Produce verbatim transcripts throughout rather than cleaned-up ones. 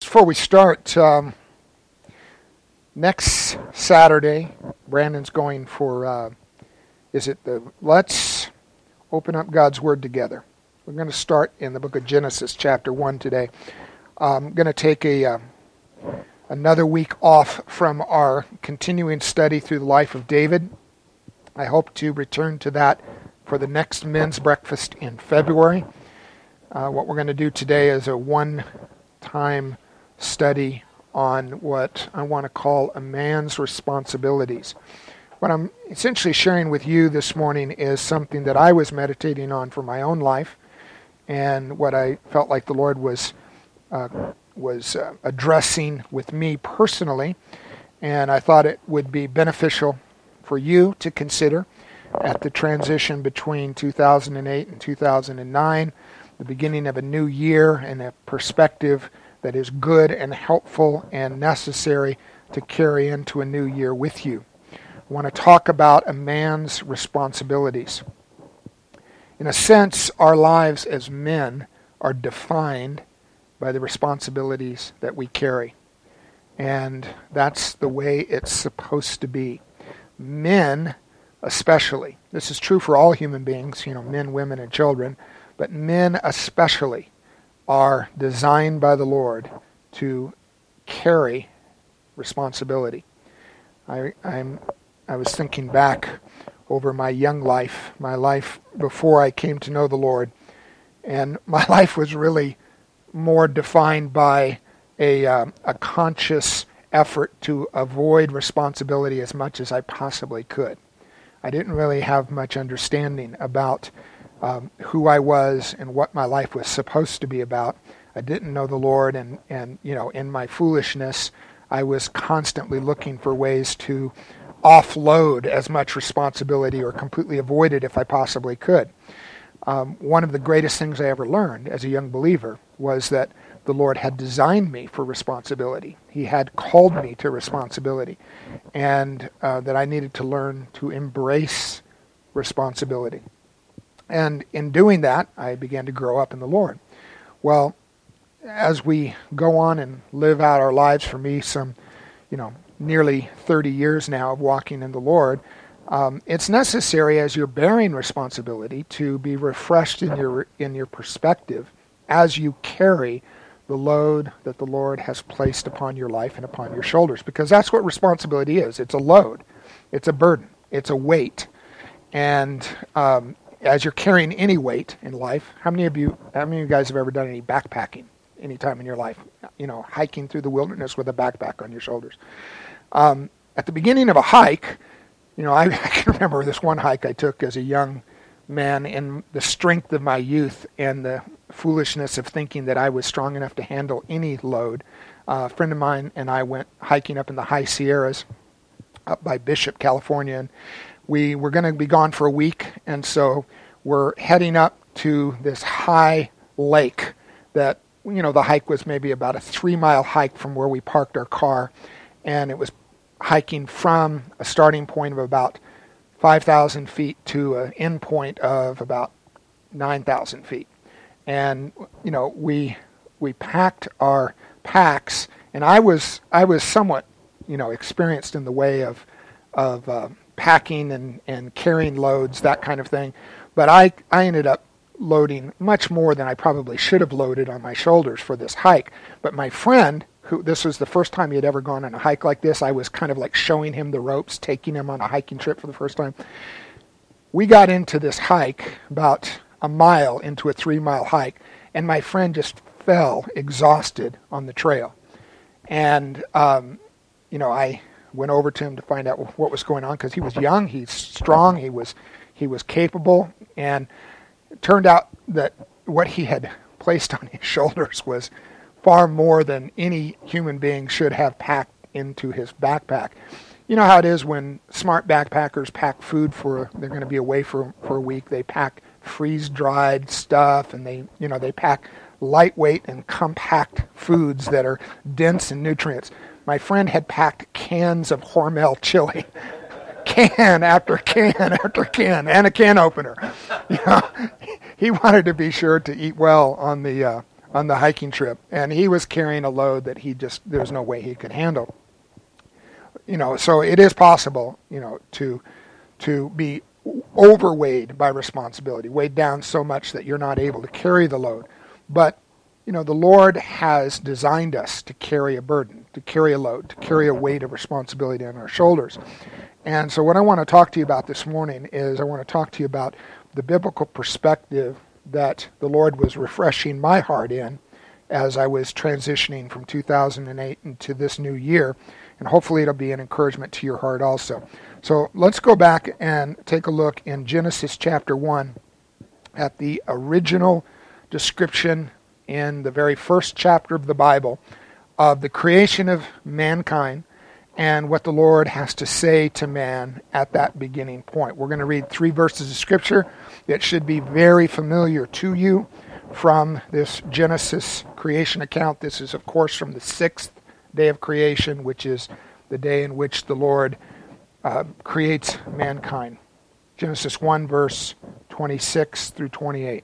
before we start, um, next Saturday, Brandon's going for, uh, is it the Let's Open Up God's Word Together. We're going to start in the book of Genesis, chapter one today. I'm going to take a uh, another week off from our continuing study through the life of David. I hope to return to that for the next men's breakfast in February. Uh, what we're going to do today is a one-time study on what I want to call a man's responsibilities. What I'm essentially sharing with you this morning is something that I was meditating on for my own life, and what I felt like the Lord was uh, was uh, addressing with me personally, and I thought it would be beneficial for you to consider at the transition between two thousand eight and two thousand nine, the beginning of a new year and a perspective that is good and helpful and necessary to carry into a new year with you. I want to talk about a man's responsibilities. In a sense, our lives as men are defined by the responsibilities that we carry. And that's the way it's supposed to be. Men especially, this is true for all human beings, you know, men, women, and children, but men especially are designed by the Lord to carry responsibility. I, I'm, I was thinking back over my young life, my life before I came to know the Lord, and my life was really more defined by a, uh, a conscious effort to avoid responsibility as much as I possibly could. I didn't really have much understanding about um, who I was and what my life was supposed to be about. I didn't know the Lord, and, and you know, in my foolishness, I was constantly looking for ways to offload as much responsibility or completely avoid it if I possibly could. Um, one of the greatest things I ever learned as a young believer was that the Lord had designed me for responsibility. He had called me to responsibility, and uh, that I needed to learn to embrace responsibility. And in doing that, I began to grow up in the Lord. Well, as we go on and live out our lives, for me, some, you know, nearly thirty years now of walking in the Lord, um, it's necessary as you're bearing responsibility to be refreshed in your in your perspective as you carry the load that the Lord has placed upon your life and upon your shoulders, because that's what responsibility is. It's a load. It's a burden. It's a weight. And um, as you're carrying any weight in life, how many of you, how many of you guys have ever done any backpacking any time in your life? You know, hiking through the wilderness with a backpack on your shoulders. Um, at the beginning of a hike, you know, I, I can remember this one hike I took as a young man in the strength of my youth and the foolishness of thinking that I was strong enough to handle any load. Uh, a friend of mine and I went hiking up in the high Sierras up by Bishop, California, and we were going to be gone for a week, and so we're heading up to this high lake that, you know, the hike was maybe about a three-mile hike from where we parked our car, and it was hiking from a starting point of about five thousand feet to an end point of about nine thousand feet. And, you know, we we packed our packs, and I was I was somewhat, you know, experienced in the way of of uh, packing and, and carrying loads, that kind of thing. But I, I ended up loading much more than I probably should have loaded on my shoulders for this hike. But my friend, who this was the first time he had ever gone on a hike like this, I was kind of like showing him the ropes, taking him on a hiking trip for the first time. We got into this hike about a mile into a three-mile hike, and my friend just fell exhausted on the trail. And, um, you know, I went over to him to find out what was going on, because he was young, he's strong, he was he was capable, and it turned out that what he had placed on his shoulders was far more than any human being should have packed into his backpack. You know how it is when smart backpackers pack food for, they're going to be away for for a week, they pack freeze-dried stuff, and they, you know, they pack lightweight and compact foods that are dense in nutrients. My friend had packed cans of Hormel chili, can after can after can, and a can opener. You know, he wanted to be sure to eat well on the uh, on the hiking trip, and he was carrying a load that he just, there was no way he could handle. You know, so it is possible, you know, to to be overweighted by responsibility, weighed down so much that you're not able to carry the load. But, you know, the Lord has designed us to carry a burden, to carry a load, to carry a weight of responsibility on our shoulders. And so what I want to talk to you about this morning is I want to talk to you about the biblical perspective that the Lord was refreshing my heart in as I was transitioning from two thousand eight into this new year. And hopefully it'll be an encouragement to your heart also. So let's go back and take a look in Genesis chapter one at the original description in the very first chapter of the Bible of the creation of mankind and what the Lord has to say to man at that beginning point. We're going to read three verses of Scripture that should be very familiar to you from this Genesis creation account. This is, of course, from the sixth day of creation, which is the day in which the Lord uh, creates mankind. Genesis one, verse twenty-six through twenty-eight.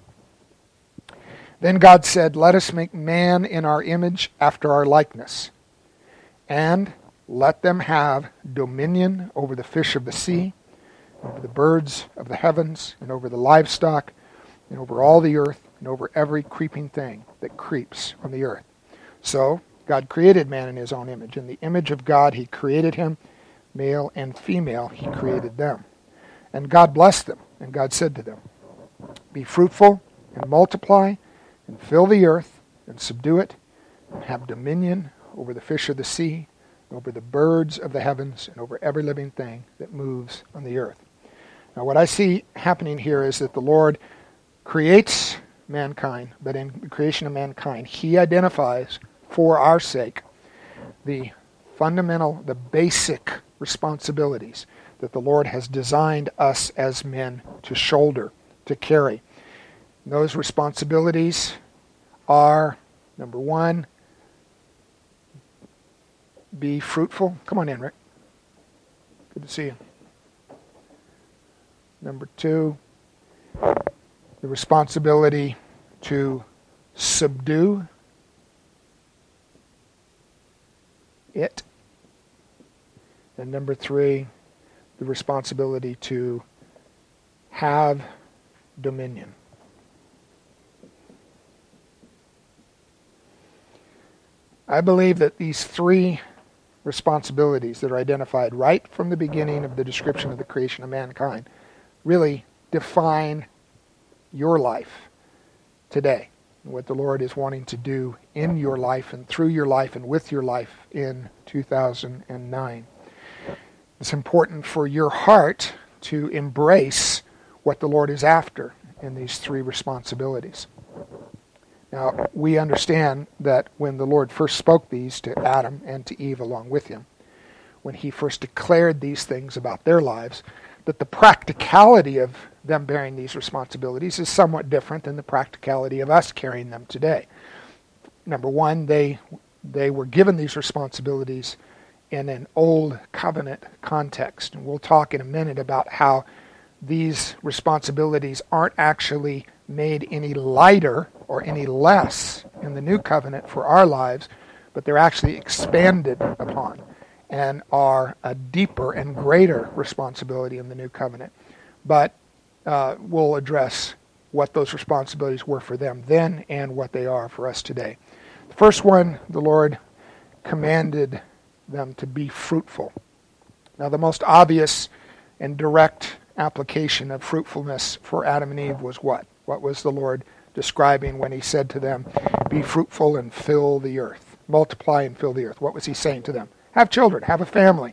Then God said, "Let us make man in our image after our likeness, and let them have dominion over the fish of the sea, over the birds of the heavens, and over the livestock, and over all the earth, and over every creeping thing that creeps on the earth." So God created man in his own image. In the image of God he created him, male and female he created them. And God blessed them, and God said to them, "Be fruitful and multiply, and fill the earth, and subdue it, and have dominion over the fish of the sea, and over the birds of the heavens, and over every living thing that moves on the earth." Now what I see happening here is that the Lord creates mankind, but in the creation of mankind, he identifies for our sake the fundamental, the basic responsibilities that the Lord has designed us as men to shoulder, to carry. And those responsibilities are, number one, be fruitful. Come on in, Rick. Good to see you. Number two, the responsibility to subdue it. And number three, the responsibility to have dominion. I believe that these three responsibilities that are identified right from the beginning of the description of the creation of mankind really define your life today, and what the Lord is wanting to do in your life and through your life and with your life in two thousand nine. It's important for your heart to embrace what the Lord is after in these three responsibilities. Now, we understand that when the Lord first spoke these to Adam and to Eve along with him, when he first declared these things about their lives, that the practicality of them bearing these responsibilities is somewhat different than the practicality of us carrying them today. Number one, they they were given these responsibilities in an old covenant context. And we'll talk in a minute about how these responsibilities aren't actually made any lighter or any less in the new covenant for our lives, but they're actually expanded upon and are a deeper and greater responsibility in the new covenant. But uh, we'll address what those responsibilities were for them then and what they are for us today. The first one, the Lord commanded them to be fruitful. Now, the most obvious and direct application of fruitfulness for Adam and Eve was what? What was the Lord describing when he said to them, "Be fruitful and fill the earth. Multiply and fill the earth"? What was he saying to them? Have children, have a family.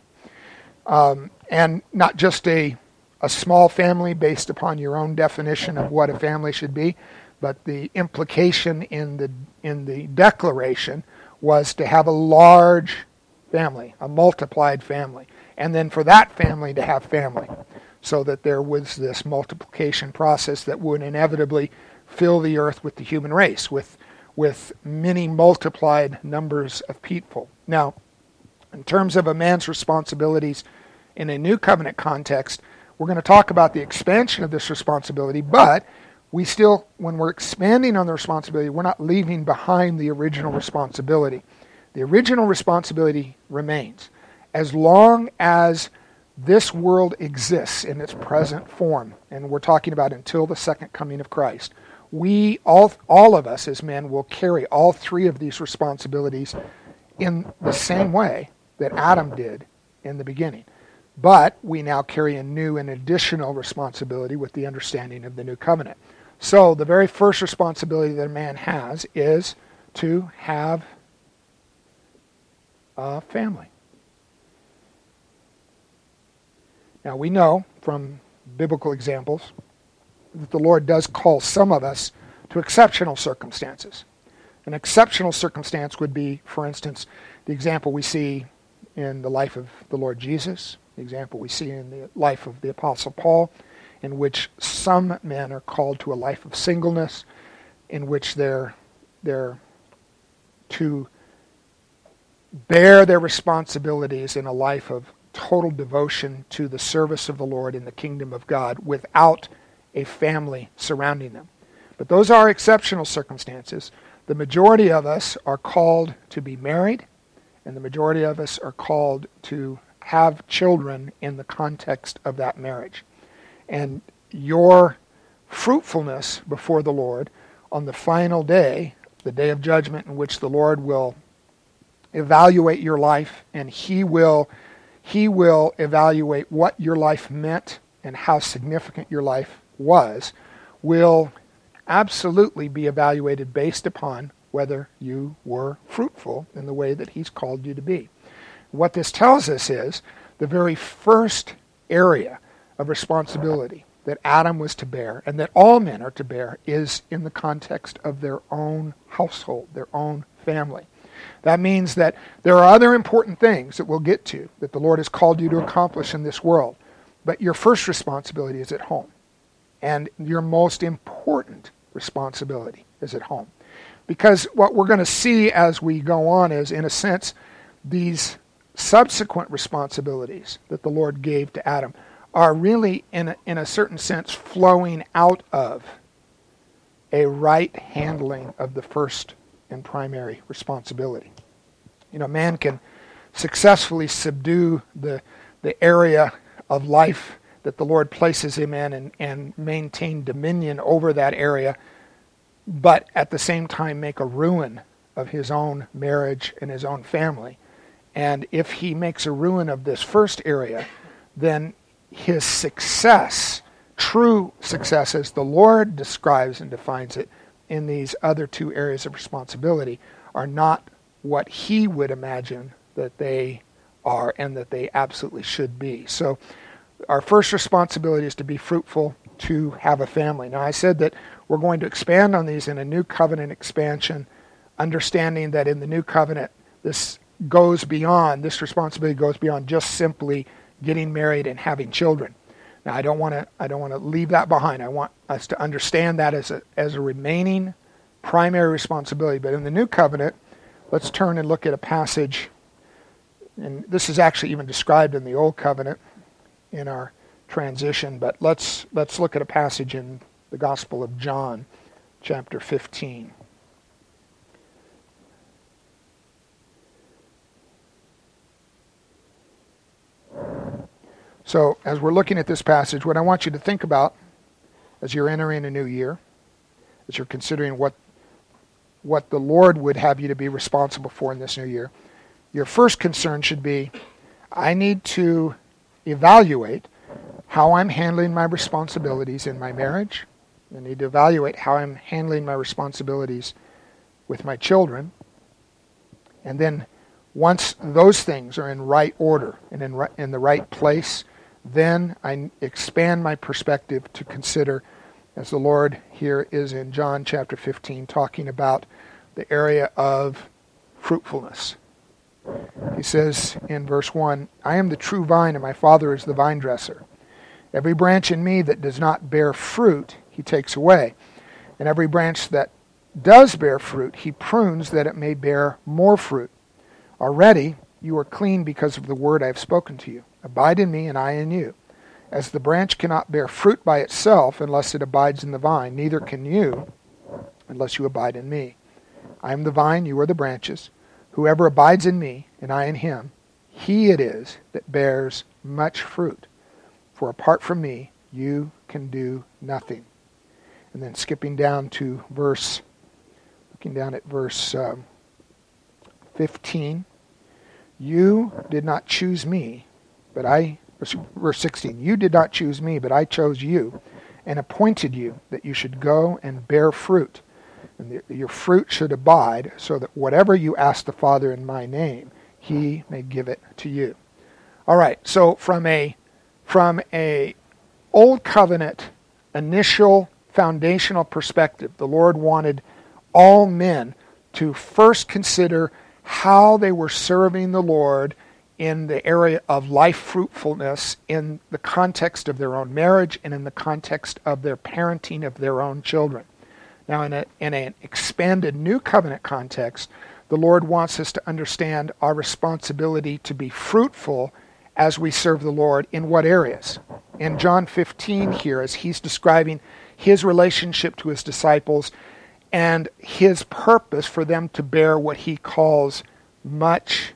Um, and not just a, a small family based upon your own definition of what a family should be, but the implication in the in the declaration was to have a large family, a multiplied family, and then for that family to have family, so that there was this multiplication process that would inevitably fill the earth with the human race, with with many multiplied numbers of people. Now, in terms of a man's responsibilities in a new covenant context, we're going to talk about the expansion of this responsibility, but we still, when we're expanding on the responsibility, we're not leaving behind the original responsibility. The original responsibility remains. As long as this world exists in its present form, and we're talking about until the second coming of Christ, we, all, all of us as men, will carry all three of these responsibilities in the same way that Adam did in the beginning. But we now carry a new and additional responsibility with the understanding of the new covenant. So the very first responsibility that a man has is to have a family. Now we know from biblical examples that the Lord does call some of us to exceptional circumstances. An exceptional circumstance would be, for instance, the example we see in the life of the Lord Jesus, the example we see in the life of the Apostle Paul, in which some men are called to a life of singleness, in which they're, they're to bear their responsibilities in a life of total devotion to the service of the Lord in the kingdom of God without a family surrounding them. But those are exceptional circumstances. The majority of us are called to be married, and the majority of us are called to have children in the context of that marriage. And your fruitfulness before the Lord on the final day, the day of judgment in which the Lord will evaluate your life, and He will He will evaluate what your life meant and how significant your life was, will absolutely be evaluated based upon whether you were fruitful in the way that He's called you to be. What this tells us is the very first area of responsibility that Adam was to bear and that all men are to bear is in the context of their own household, their own family. That means that there are other important things that we'll get to that the Lord has called you to accomplish in this world, but your first responsibility is at home. And your most important responsibility is at home. Because what we're going to see as we go on is, in a sense, these subsequent responsibilities that the Lord gave to Adam are really, in a, in a certain sense, flowing out of a right handling of the first and primary responsibility. You know, man can successfully subdue the, the area of life that the Lord places him in and, and maintain dominion over that area, but at the same time make a ruin of his own marriage and his own family. And if he makes a ruin of this first area, then his success, true success as the Lord describes and defines it in these other two areas of responsibility, are not what he would imagine that they are and that they absolutely should be. So our first responsibility is to be fruitful, to have a family. Now, I said that we're going to expand on these in a new covenant expansion, understanding that in the new covenant, this goes beyond, this responsibility goes beyond just simply getting married and having children. Now, I don't want to I don't want to leave that behind. I want us to understand that as a as a remaining primary responsibility. But in the new covenant, let's turn and look at a passage, and this is actually even described in the old covenant in our transition, but let's let's look at a passage in the Gospel of John, chapter fifteen. So, as we're looking at this passage, what I want you to think about as you're entering a new year, as you're considering what what the Lord would have you to be responsible for in this new year, your first concern should be, I need to evaluate how I'm handling my responsibilities in my marriage. I need to evaluate how I'm handling my responsibilities with my children. And then once those things are in right order and in, ri- in the right place, then I expand my perspective to consider, as the Lord here is in John chapter fifteen, talking about the area of fruitfulness. He says in verse one, I am the true vine, and my Father is the vine dresser. Every branch in me that does not bear fruit, he takes away. And every branch that does bear fruit, he prunes that it may bear more fruit. Already you are clean because of the word I have spoken to you. Abide in me, and I in you. As the branch cannot bear fruit by itself unless it abides in the vine, neither can you unless you abide in me. I am the vine, you are the branches. Whoever abides in me, and I in him, he it is that bears much fruit. For apart from me, you can do nothing. And then skipping down to verse, looking down at verse um, fifteen. You did not choose me, but I, verse sixteen, you did not choose me, but I chose you and appointed you that you should go and bear fruit. And the, your fruit should abide, so that whatever you ask the Father in my name, he may give it to you. All right, so from a from a Old Covenant initial foundational perspective, the Lord wanted all men to first consider how they were serving the Lord in the area of life fruitfulness in the context of their own marriage and in the context of their parenting of their own children. Now, in, a, in an expanded New Covenant context, the Lord wants us to understand our responsibility to be fruitful as we serve the Lord in what areas? In John fifteen here, as he's describing his relationship to his disciples and his purpose for them to bear what he calls much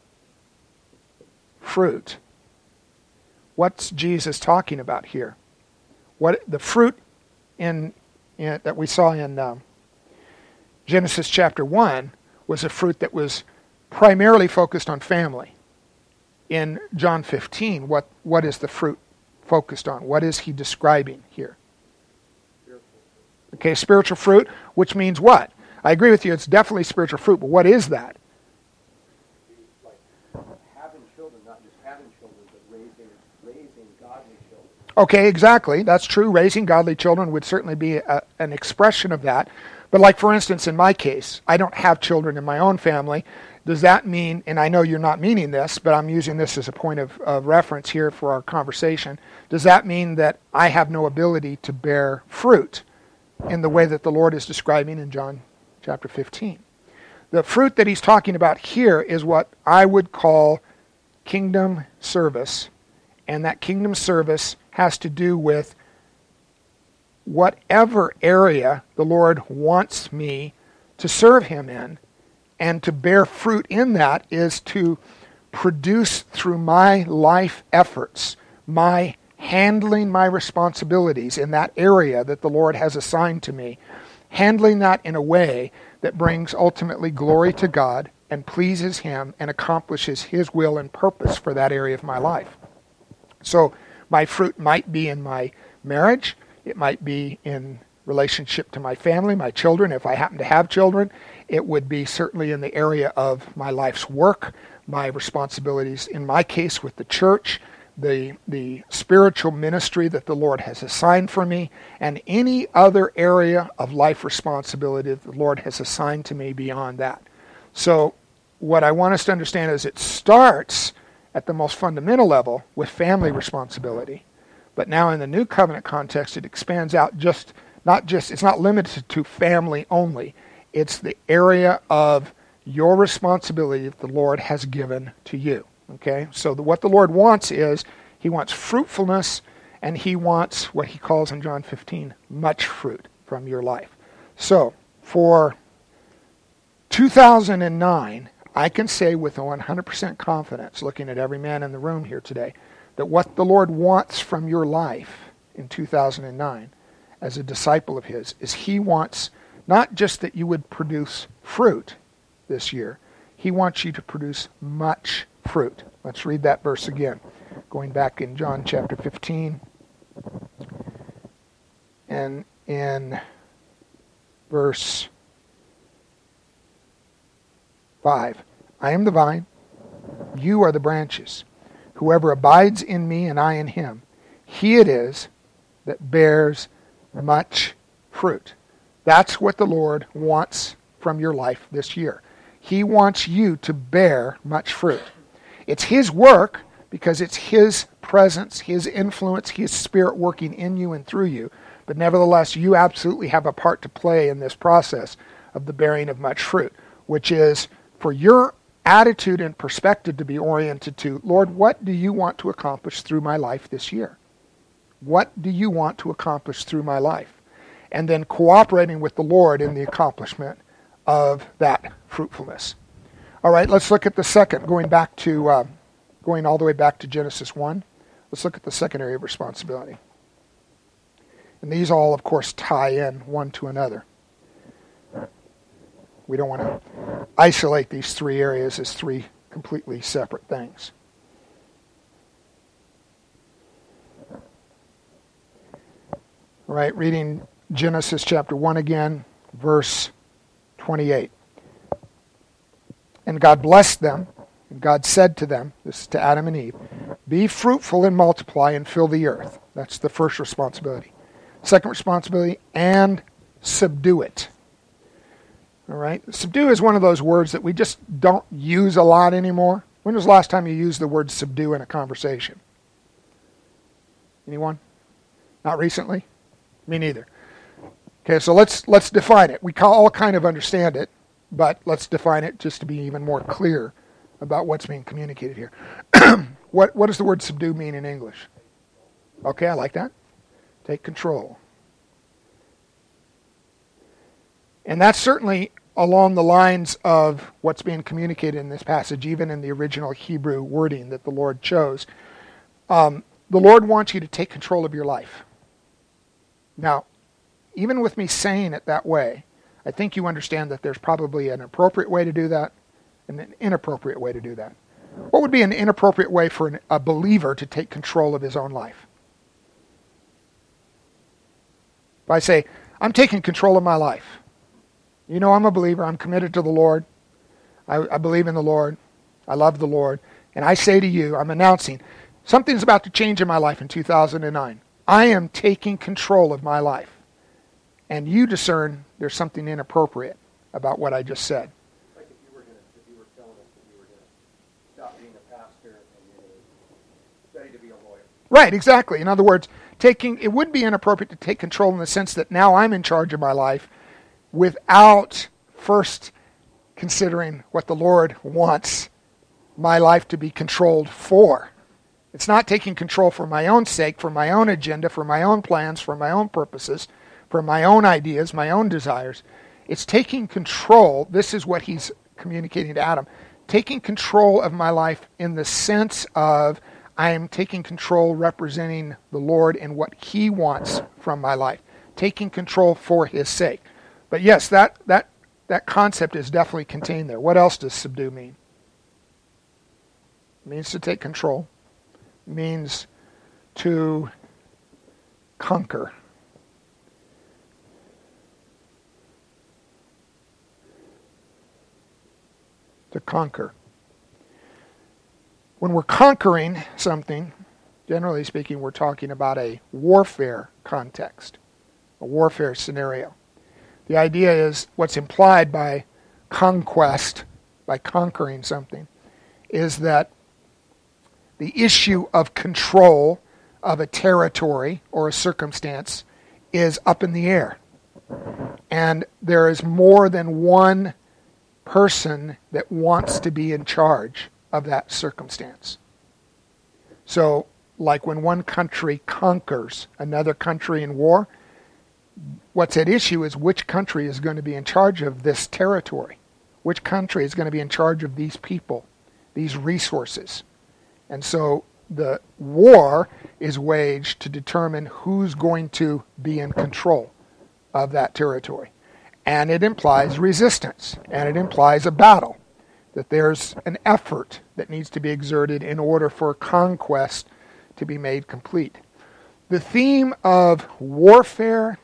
fruit. What's Jesus talking about here? What the fruit in, in that we saw in um, Genesis chapter one was a fruit that was primarily focused on family. In John fifteen, what, what is the fruit focused on? What is he describing here? Okay, spiritual fruit, which means what? I agree with you, it's definitely spiritual fruit, but what is that? Like having children, not just having children, but raising, raising godly children. Okay, exactly. That's true. Raising godly children would certainly be a, an expression of that. But like, for instance, in my case, I don't have children in my own family. Does that mean, and I know you're not meaning this, but I'm using this as a point of, of reference here for our conversation, does that mean that I have no ability to bear fruit in the way that the Lord is describing in John chapter fifteen? The fruit that he's talking about here is what I would call kingdom service, and that kingdom service has to do with whatever area the Lord wants me to serve him in. And to bear fruit in that is to produce through my life efforts, my handling my responsibilities in that area that the Lord has assigned to me, handling that in a way that brings ultimately glory to God and pleases him and accomplishes his will and purpose for that area of my life. So my fruit might be in my marriage, it might be in relationship to my family, my children, if I happen to have children. It would be certainly in the area of my life's work, my responsibilities, in my case with the church, the the spiritual ministry that the Lord has assigned for me, and any other area of life responsibility that the Lord has assigned to me beyond that. So what I want us to understand is it starts at the most fundamental level with family responsibility. But now in the New Covenant context, it expands out just, not just, it's not limited to family only. It's the area of your responsibility that the Lord has given to you. Okay? So the, what the Lord wants is, he wants fruitfulness, and he wants what he calls in John fifteen, much fruit from your life. So, for two thousand nine, I can say with one hundred percent confidence, looking at every man in the room here today, that what the Lord wants from your life in two thousand nine as a disciple of his is he wants not just that you would produce fruit this year, he wants you to produce much fruit. Let's read that verse again. Going back in John chapter fifteen and in verse five. I am the vine, you are the branches. Whoever abides in me and I in him, he it is that bears much fruit. That's what the Lord wants from your life this year. He wants you to bear much fruit. It's his work because it's his presence, his influence, his spirit working in you and through you. But nevertheless, you absolutely have a part to play in this process of the bearing of much fruit, which is for your attitude and perspective to be oriented to, Lord, what do you want to accomplish through my life this year? What do you want to accomplish through my life? And then cooperating with the Lord in the accomplishment of that fruitfulness. All right, let's look at the second, going back to, uh, going all the way back to Genesis one. Let's look at the second area of responsibility. And these all, of course, tie in one to another. We don't want to isolate these three areas as three completely separate things. All right, reading Genesis chapter one again, verse twenty-eight. And God blessed them, and God said to them, this is to Adam and Eve, be fruitful and multiply and fill the earth. That's the first responsibility. Second responsibility, and subdue it. All right, subdue is one of those words that we just don't use a lot anymore. When was the last time you used the word subdue in a conversation? Anyone? Not recently? Me neither. Okay, so let's let's define it. We all kind of understand it, but let's define it just to be even more clear about what's being communicated here. what what does the word subdue mean in English? Okay, I like that. Take control. And that's certainly along the lines of what's being communicated in this passage, even in the original Hebrew wording that the Lord chose. Um, the Lord wants you to take control of your life. Now, even with me saying it that way, I think you understand that there's probably an appropriate way to do that and an inappropriate way to do that. What would be an inappropriate way for an, a believer to take control of his own life? If I say, I'm taking control of my life. You know, I'm a believer. I'm committed to the Lord. I, I believe in the Lord. I love the Lord. And I say to you, I'm announcing, something's about to change in my life in two thousand nine. I am taking control of my life. And you discern there's something inappropriate about what I just said. Like if you were going to, if you were telling us that you were going to stop being a pastor and you're going to study to be a lawyer. Right, exactly. In other words, taking it would be inappropriate to take control in the sense that now I'm in charge of my life without first considering what the Lord wants my life to be controlled for. It's not taking control for my own sake, for my own agenda, for my own plans, for my own purposes, for my own ideas, my own desires. It's taking control. This is what he's communicating to Adam. Taking control of my life in the sense of I am taking control representing the Lord and what he wants from my life. Taking control for his sake. But yes, that, that, that concept is definitely contained there. What else does subdue mean? It means to take control. It means to conquer. To conquer. When we're conquering something, generally speaking, we're talking about a warfare context, a warfare scenario. The idea is what's implied by conquest, by conquering something, is that the issue of control of a territory or a circumstance is up in the air. And there is more than one person that wants to be in charge of that circumstance. So, like when one country conquers another country in war, what's at issue is which country is going to be in charge of this territory. Which country is going to be in charge of these people, these resources. And so the war is waged to determine who's going to be in control of that territory. And it implies resistance, and it implies a battle, that there's an effort that needs to be exerted in order for conquest to be made complete. The theme of warfare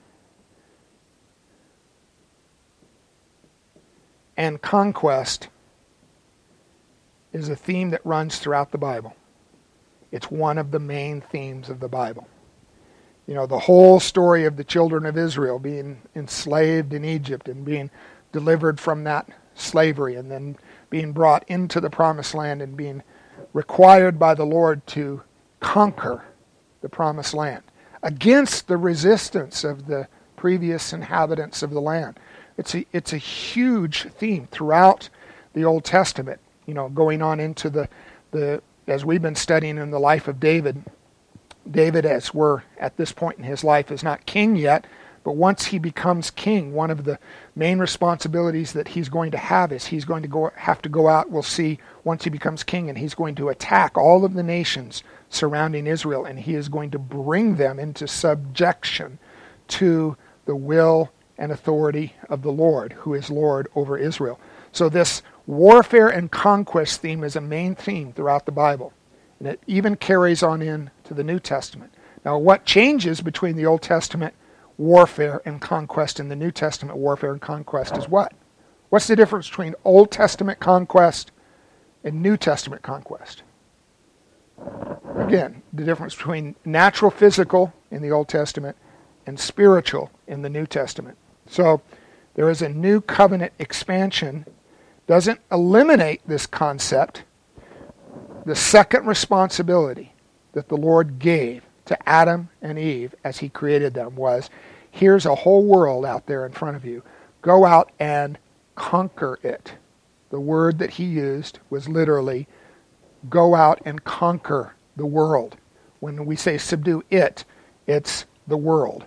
and conquest is a theme that runs throughout the Bible. It's one of the main themes of the Bible. You know, the whole story of the children of Israel being enslaved in Egypt and being delivered from that slavery and then being brought into the promised land and being required by the Lord to conquer the promised land against the resistance of the previous inhabitants of the land. It's a, it's a huge theme throughout the Old Testament, you know, going on into the, the, as we've been studying in the life of David, David, as we're at this point in his life, is not king yet, but once he becomes king, one of the main responsibilities that he's going to have is he's going to go have to go out, we'll see, once he becomes king, and he's going to attack all of the nations surrounding Israel, and he is going to bring them into subjection to the will and authority of the Lord, who is Lord over Israel. So this warfare and conquest theme is a main theme throughout the Bible, and it even carries on in to the New Testament. Now, what changes between the Old Testament warfare and conquest and the New Testament warfare and conquest is what? What's the difference between Old Testament conquest and New Testament conquest? Again, the difference between natural, physical in the Old Testament and spiritual in the New Testament. So there is a new covenant expansion. Doesn't eliminate this concept. The second responsibility that the Lord gave to Adam and Eve as he created them was, here's a whole world out there in front of you. Go out and conquer it. The word that he used was literally, go out and conquer the world. When we say subdue it, it's the world.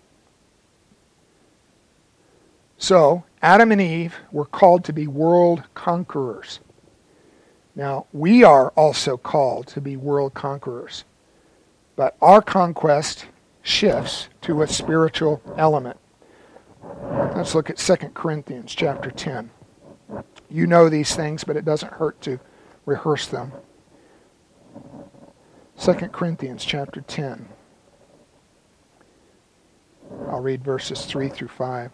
So, Adam and Eve were called to be world conquerors. Now, we are also called to be world conquerors. But our conquest shifts to a spiritual element. Let's look at Second Corinthians chapter ten. You know these things, but it doesn't hurt to rehearse them. Second Corinthians chapter ten. I'll read verses three through five.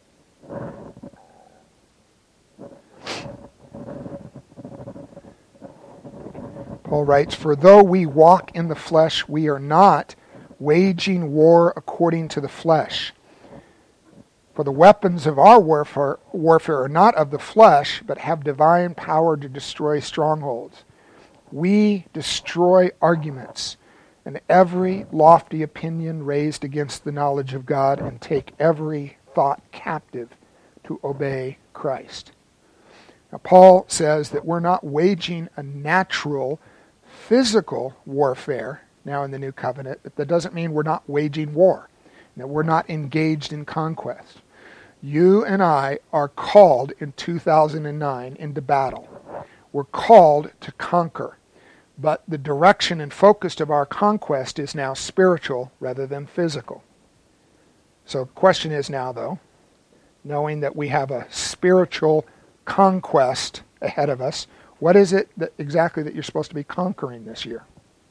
Paul writes, "For though we walk in the flesh, we are not waging war according to the flesh. For the weapons of our warfare, warfare are not of the flesh, but have divine power to destroy strongholds. We destroy arguments and every lofty opinion raised against the knowledge of God, and take every thought captive to obey Christ." Now, Paul says that we're not waging a natural, physical warfare now in the new covenant, but that doesn't mean we're not waging war, that we're not engaged in conquest. You and I are called in two thousand nine into battle. We're called to conquer, but the direction and focus of our conquest is now spiritual rather than physical. So the question is now, though, knowing that we have a spiritual conquest ahead of us, what is it that exactly that you're supposed to be conquering this year?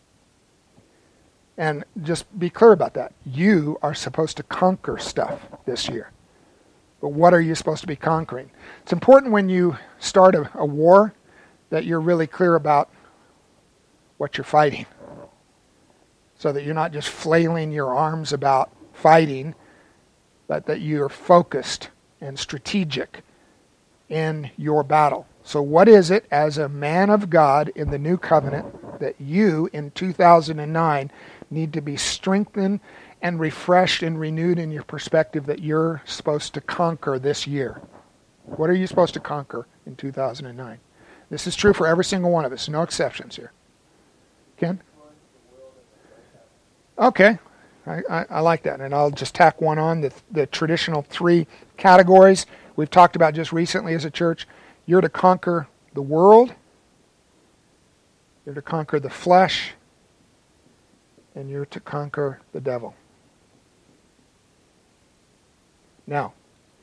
And just be clear about that. You are supposed to conquer stuff this year. But what are you supposed to be conquering? It's important when you start a, a war that you're really clear about what you're fighting, so that you're not just flailing your arms about fighting, but that you're focused and strategic in your battle. So what is it as a man of God in the new covenant that you in two thousand nine need to be strengthened and refreshed and renewed in your perspective that you're supposed to conquer this year? What are you supposed to conquer in two thousand nine? This is true for every single one of us, no exceptions here. Ken? Okay, I, I, I like that. And I'll just tack one on, the, the traditional three categories we've talked about just recently as a church. You're to conquer the world, you're to conquer the flesh, and you're to conquer the devil. Now,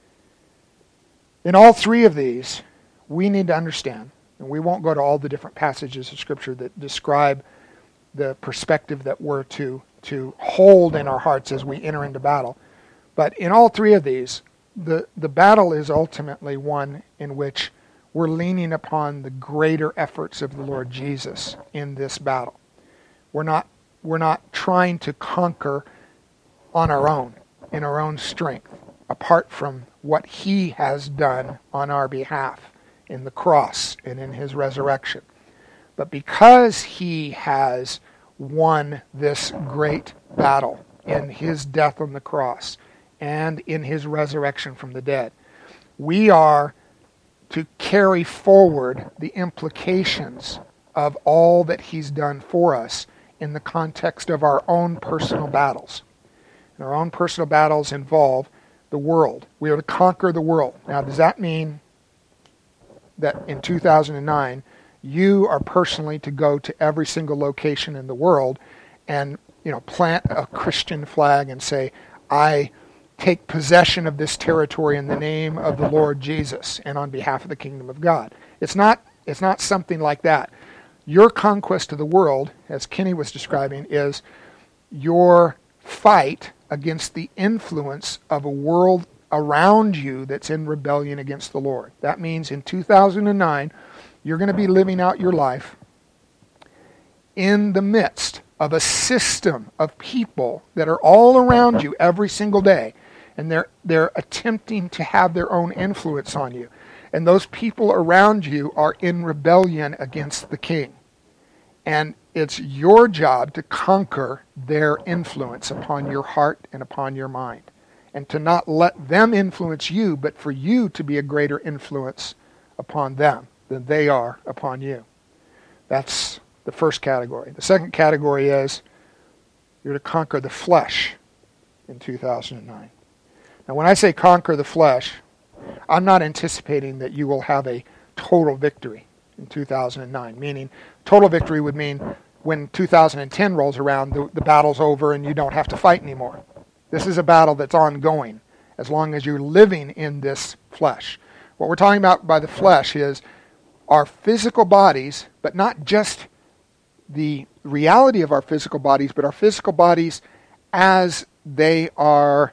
in all three of these, we need to understand, and we won't go to all the different passages of Scripture that describe the perspective that we're to, to hold in our hearts as we enter into battle. But in all three of these, the, the battle is ultimately one in which we're leaning upon the greater efforts of the Lord Jesus in this battle. We're not, we're not trying to conquer on our own, in our own strength, apart from what He has done on our behalf in the cross and in His resurrection. But because He has won this great battle in His death on the cross and in His resurrection from the dead, we are to carry forward the implications of all that He's done for us in the context of our own personal battles. And our own personal battles involve the world. We are to conquer the world. Now, does that mean that in two thousand nine, you are personally to go to every single location in the world and, you know, plant a Christian flag and say, I take possession of this territory in the name of the Lord Jesus and on behalf of the kingdom of God? It's not, it's not something like that. Your conquest of the world, as Kenny was describing, is your fight against the influence of a world around you that's in rebellion against the Lord. That means in two thousand nine, you're going to be living out your life in the midst of a system of people that are all around you every single day, and they're they're attempting to have their own influence on you. And those people around you are in rebellion against the king. And it's your job to conquer their influence upon your heart and upon your mind. And to not let them influence you, but for you to be a greater influence upon them than they are upon you. That's the first category. The second category is you're to conquer the flesh in two thousand nine. Now, when I say conquer the flesh, I'm not anticipating that you will have a total victory in two thousand nine, meaning total victory would mean when two thousand ten rolls around, the, the battle's over and you don't have to fight anymore. This is a battle that's ongoing as long as you're living in this flesh. What we're talking about by the flesh is our physical bodies, but not just the reality of our physical bodies, but our physical bodies as they are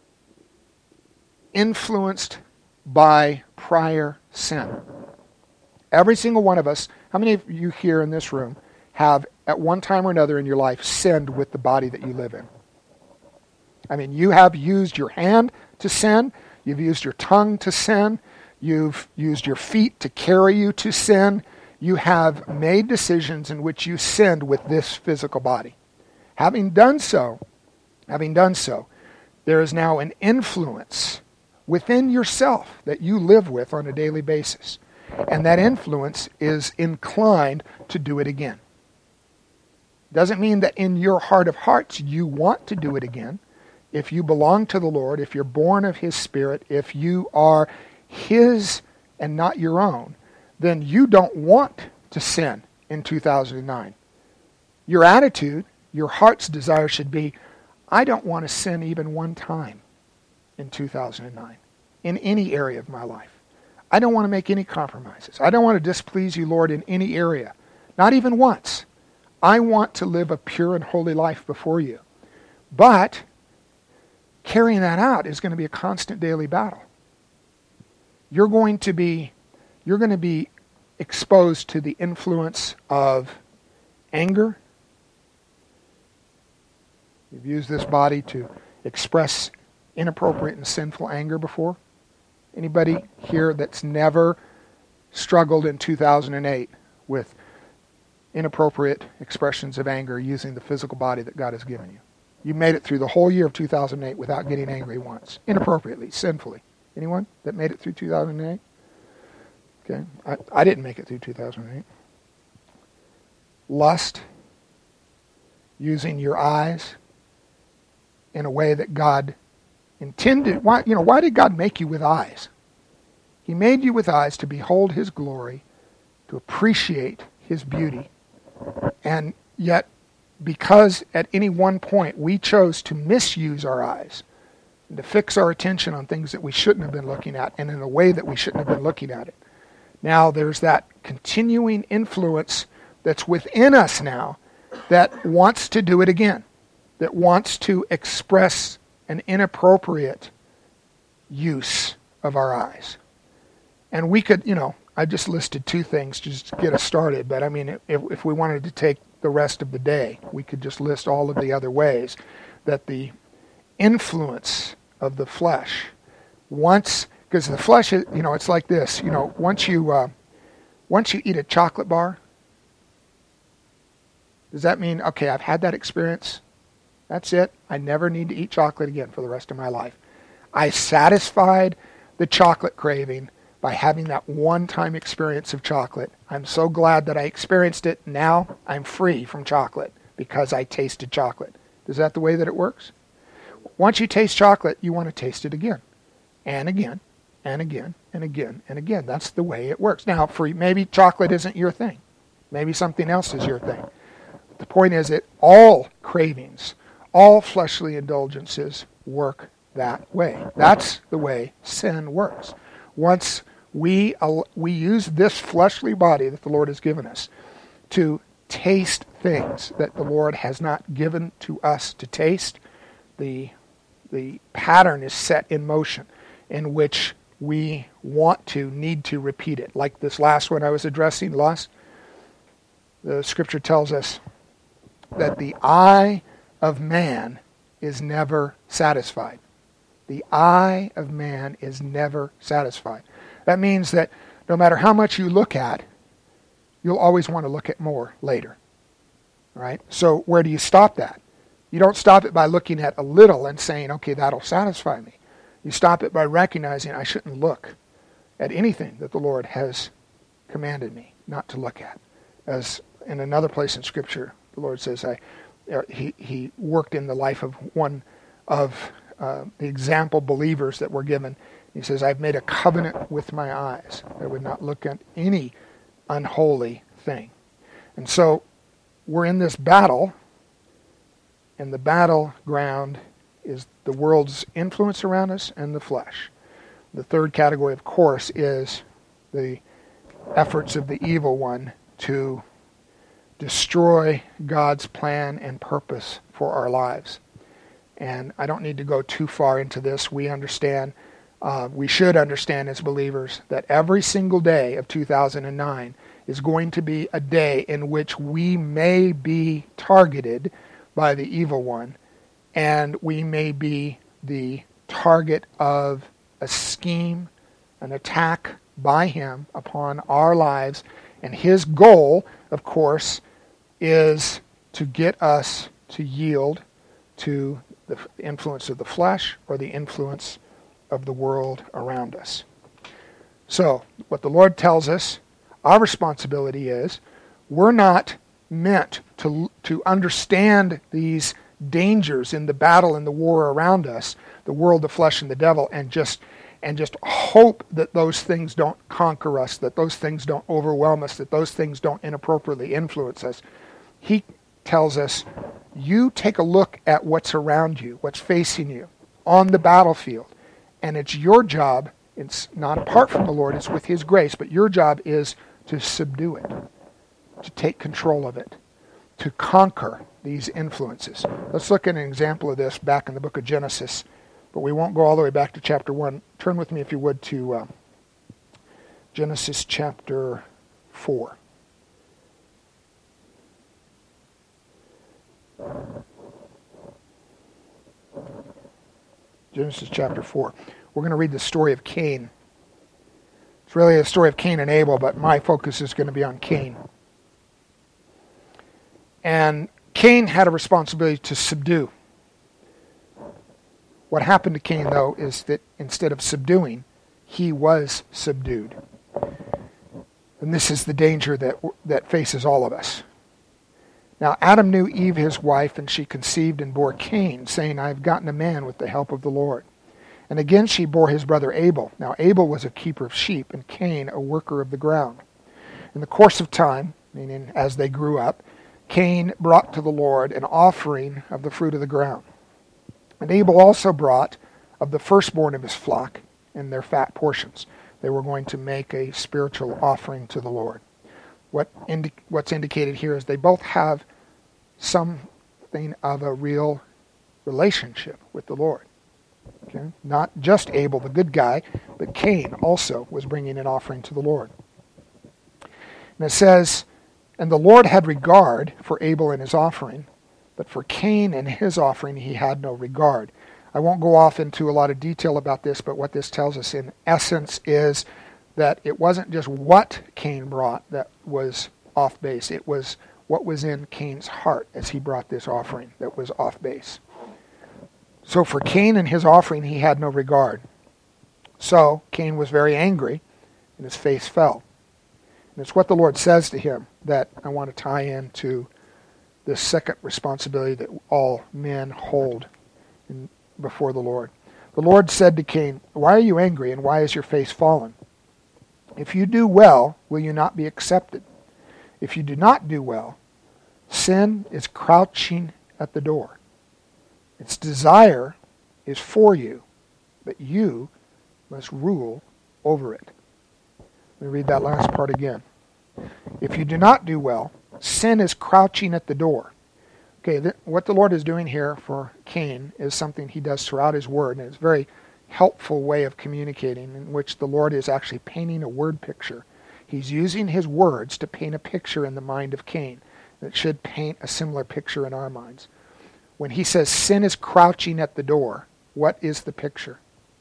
influenced by prior sin. Every single one of us, how many of you here in this room have at one time or another in your life sinned with the body that you live in? I mean, you have used your hand to sin, you've used your tongue to sin, you've used your feet to carry you to sin, you have made decisions in which you sinned with this physical body. Having done so, having done so, there is now an influence within yourself that you live with on a daily basis. And that influence is inclined to do it again. Doesn't mean that in your heart of hearts you want to do it again. If you belong to the Lord, if you're born of His Spirit, if you are His and not your own, then you don't want to sin in two thousand nine. Your attitude, your heart's desire should be, I don't want to sin even one time in two thousand nine in any area of my life. I don't want to make any compromises. I don't want to displease you, Lord, in any area. Not even once. I want to live a pure and holy life before you. But carrying that out is going to be a constant daily battle. You're going to be, you're going to be exposed to the influence of anger. You've used this body to express inappropriate and sinful anger before. Anybody here that's never struggled in two thousand eight with inappropriate expressions of anger using the physical body that God has given you? You made it through the whole year of two thousand eight without getting angry once, inappropriately, sinfully. Anyone that made it through two thousand eight? Okay, I, I didn't make it through two thousand eight. Lust, using your eyes in a way that God intended. Why, you know, why did God make you with eyes? He made you with eyes to behold His glory, to appreciate His beauty, and yet because at any one point we chose to misuse our eyes and to fix our attention on things that we shouldn't have been looking at and in a way that we shouldn't have been looking at it. Now there's that continuing influence that's within us now that wants to do it again, that wants to express an inappropriate use of our eyes. And we could, you know, I just listed two things just to get us started, but I mean, if, if we wanted to take the rest of the day, we could just list all of the other ways that the influence of the flesh, once, because the flesh, is, you know, it's like this, you know, once you, uh, once you eat a chocolate bar, does that mean, okay, I've had that experience, that's it, I never need to eat chocolate again for the rest of my life. I satisfied the chocolate craving by having that one-time experience of chocolate. I'm so glad that I experienced it. Now I'm free from chocolate. because I tasted chocolate. Is that the way that it works? Once you taste chocolate, you want to taste it again, and again, and again, and again, and again. That's the way it works. Now, for maybe chocolate isn't your thing. Maybe something else is your thing. The point is that all cravings, all fleshly indulgences work that way. That's the way sin works. Once we we use this fleshly body that the Lord has given us to taste things that the Lord has not given to us to taste, the the pattern is set in motion in which we want to, need to repeat it. Like this last one I was addressing, lust. The scripture tells us that the eye of man is never satisfied. The eye of man is never satisfied. That means that no matter how much you look at, you'll always want to look at more later. Right? So where do you stop that? You don't stop it by looking at a little and saying, okay, that'll satisfy me. You stop it by recognizing I shouldn't look at anything that the Lord has commanded me not to look at. As in another place in Scripture, the Lord says, I, he, he worked in the life of one of uh, the example believers that were given. He says, I've made a covenant with my eyes. I would not look at any unholy thing. And so we're in this battle, and the battleground is the world's influence around us and the flesh. The third category, of course, is the efforts of the evil one to destroy God's plan and purpose for our lives. And I don't need to go too far into this. We understand, uh, we should understand as believers that every single day of two thousand nine is going to be a day in which we may be targeted by the evil one, and we may be the target of a scheme, an attack by him upon our lives. And his goal, of course, is to get us to yield to the influence of the flesh or the influence of the world around us. So, what the Lord tells us, our responsibility is, we're not meant to to understand these dangers in the battle and the war around us, the world, the flesh, and the devil, and just and just hope that those things don't conquer us, that those things don't overwhelm us, that those things don't inappropriately influence us. He tells us, you take a look at what's around you, what's facing you on the battlefield, and it's your job, it's not apart from the Lord, it's with his grace, but your job is to subdue it, to take control of it, to conquer these influences. Let's look at an example of this back in the book of Genesis, but we won't go all the way back to chapter one. Turn with me, if you would, to uh, Genesis chapter four. Genesis chapter four. We're going to read the story of Cain. It's really a story of Cain and Abel, but my focus is going to be on Cain. And Cain had a responsibility to subdue. What happened to Cain, though, is that instead of subduing, he was subdued. And this is the danger that that faces all of us. Now, Adam knew Eve, his wife, and she conceived and bore Cain, saying, I have gotten a man with the help of the Lord. And again she bore his brother Abel. Now Abel was a keeper of sheep, and Cain a worker of the ground. In the course of time, meaning as they grew up, Cain brought to the Lord an offering of the fruit of the ground. And Abel also brought of the firstborn of his flock and their fat portions. They were going to make a spiritual offering to the Lord. What indi- what's indicated here is they both have something of a real relationship with the Lord. Okay? Not just Abel, the good guy, but Cain also was bringing an offering to the Lord. And it says, and the Lord had regard for Abel and his offering, but for Cain and his offering he had no regard. I won't go off into a lot of detail about this, but what this tells us in essence is that it wasn't just what Cain brought that was off base. It was what was in Cain's heart as he brought this offering that was off base. So for Cain and his offering he had no regard. So Cain was very angry, and his face fell. And it's what the Lord says to him that I want to tie into this second responsibility that all men hold in, before the Lord. The Lord said to Cain, "Why are you angry, and why is your face fallen? If you do well, will you not be accepted? If you do not do well, sin is crouching at the door. Its desire is for you, but you must rule over it." Let me read that last part again. If you do not do well, sin is crouching at the door. Okay, th- what the Lord is doing here for Cain is something he does throughout his word, and it's a very helpful way of communicating in which the Lord is actually painting a word picture. He's using his words to paint a picture in the mind of Cain that should paint a similar picture in our minds. When he says sin is crouching at the door, what is the picture?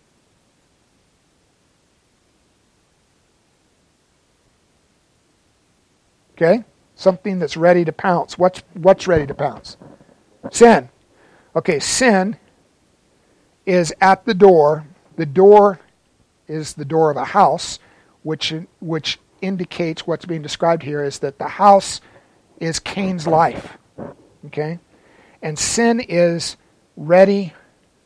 Okay? Something that's ready to pounce. What's what's ready to pounce? Sin. Okay, sin is at the door. The door is the door of a house, which which indicates what's being described here is that the house is Cain's life. Okay? And sin is ready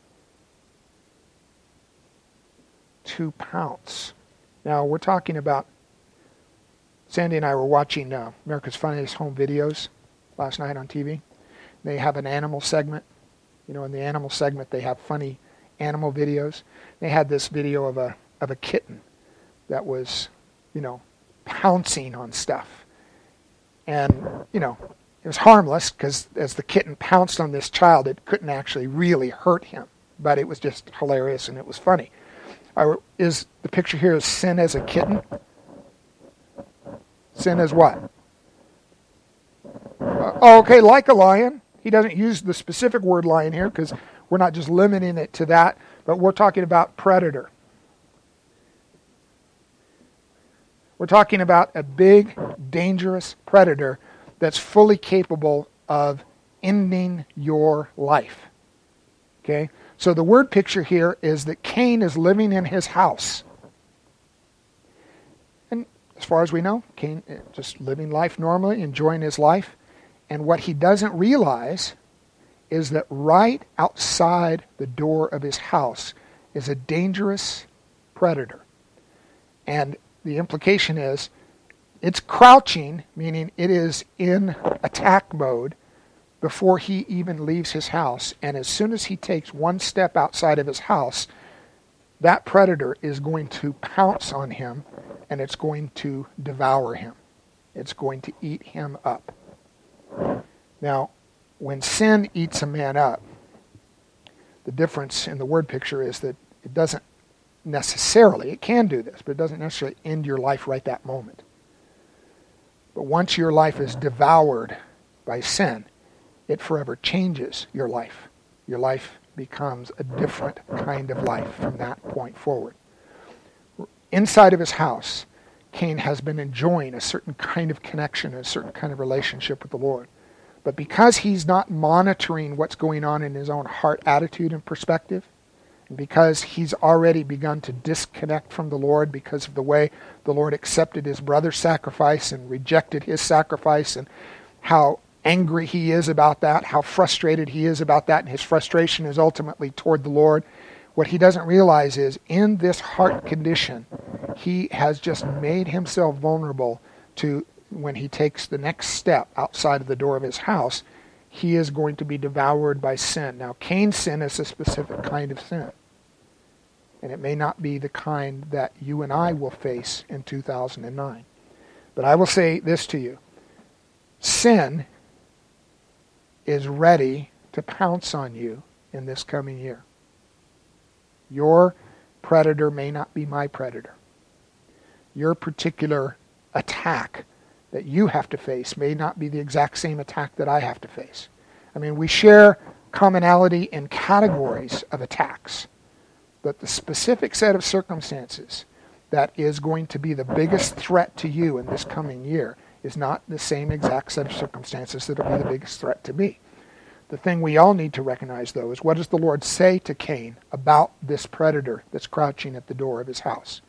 to pounce. Now, we're talking about, Sandy and I were watching uh, America's Funniest Home Videos last night on T V. They have an animal segment. You know, in the animal segment, they have funny animal videos. They had this video of a of a kitten that was, you know, pouncing on stuff. And, you know, it was harmless because as the kitten pounced on this child, it couldn't actually really hurt him. But it was just hilarious and it was funny. Are, is the picture here is sin as a kitten? Sin as what? Uh, oh, okay, like a lion. He doesn't use the specific word lion here because we're not just limiting it to that, but we're talking about predator. We're talking about a big, dangerous predator that's fully capable of ending your life. Okay? So the word picture here is that Cain is living in his house. And as far as we know, Cain is just living life normally, enjoying his life. And what he doesn't realize is that right outside the door of his house is a dangerous predator. And the implication is it's crouching, meaning it is in attack mode before he even leaves his house. And as soon as he takes one step outside of his house, that predator is going to pounce on him and it's going to devour him. It's going to eat him up. Now, when sin eats a man up, the difference in the word picture is that it doesn't necessarily, it can do this, but it doesn't necessarily end your life right that moment. But once your life is devoured by sin, it forever changes your life. Your life becomes a different kind of life from that point forward. Inside of his house, Cain has been enjoying a certain kind of connection, a certain kind of relationship with the Lord. But because he's not monitoring what's going on in his own heart attitude and perspective, and because he's already begun to disconnect from the Lord because of the way the Lord accepted his brother's sacrifice and rejected his sacrifice, and how angry he is about that, how frustrated he is about that, and his frustration is ultimately toward the Lord. What he doesn't realize is in this heart condition, he has just made himself vulnerable to, when he takes the next step outside of the door of his house, he is going to be devoured by sin. Now, Cain's sin is a specific kind of sin. And it may not be the kind that you and I will face in two thousand nine. But I will say this to you. Sin is ready to pounce on you in this coming year. Your predator may not be my predator. Your particular attack that you have to face may not be the exact same attack that I have to face. I mean, we share commonality in categories of attacks, but the specific set of circumstances that is going to be the biggest threat to you in this coming year is not the same exact set of circumstances that will be the biggest threat to me. The thing we all need to recognize, though, is what does the Lord say to Cain about this predator that's crouching at the door of his house?